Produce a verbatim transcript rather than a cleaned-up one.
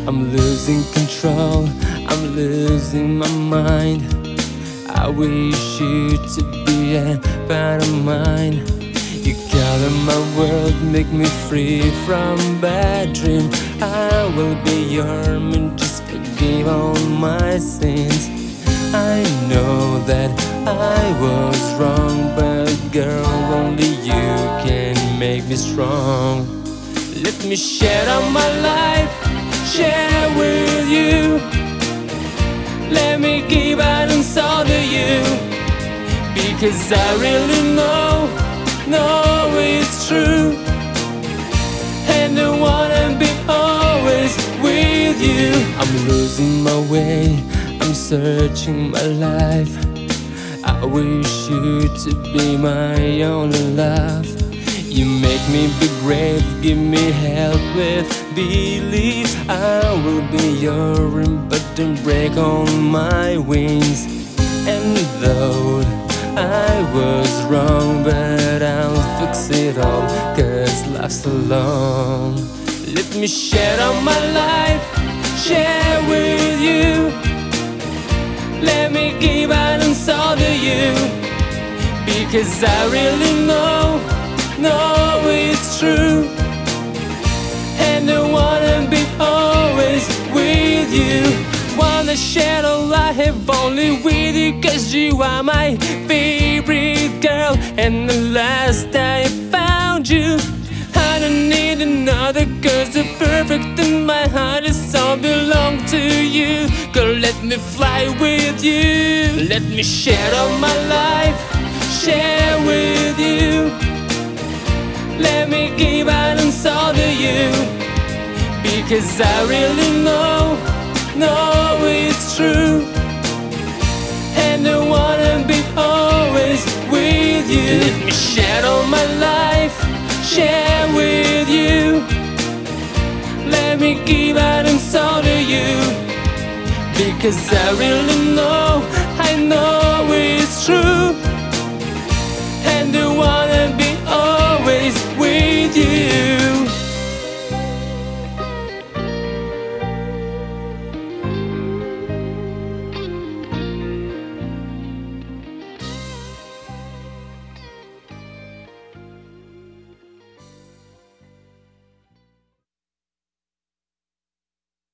I'm losing control, I'm losing my mind. I wish you to be a part of mine. You color my world, make me free from bad dream. I will be your man, just forgive all my sins. I know that I was wrong, but girl, only you can make me strong. Let me share all my life, share with you. Let me give out and soul to you, because I really know, know it's true. And I wanna be always with you. I'm losing my way, I'm searching my life. I wish you to be my only love. You make me be brave, give me help with belief. I will be your rim, but don't break all my wings. And though I was wrong, but I'll fix it all, cause life's so long. Let me share all my life, share with you. Let me give out and soul to you, because I really know, know it's true. And I wanna be always with you. Wanna share a life only with you, cause you are my favorite girl. And the last I found you, I don't need another, cause the perfect in my heart is all belong to you. Girl, let me fly with you. Let me share all my life, share with you. Let me give out and soul to you, because I really know, know it's true. And I wanna be always with you. Let me share all my life, share with you. Let me give out and soul to you, because I really know, I know it's true.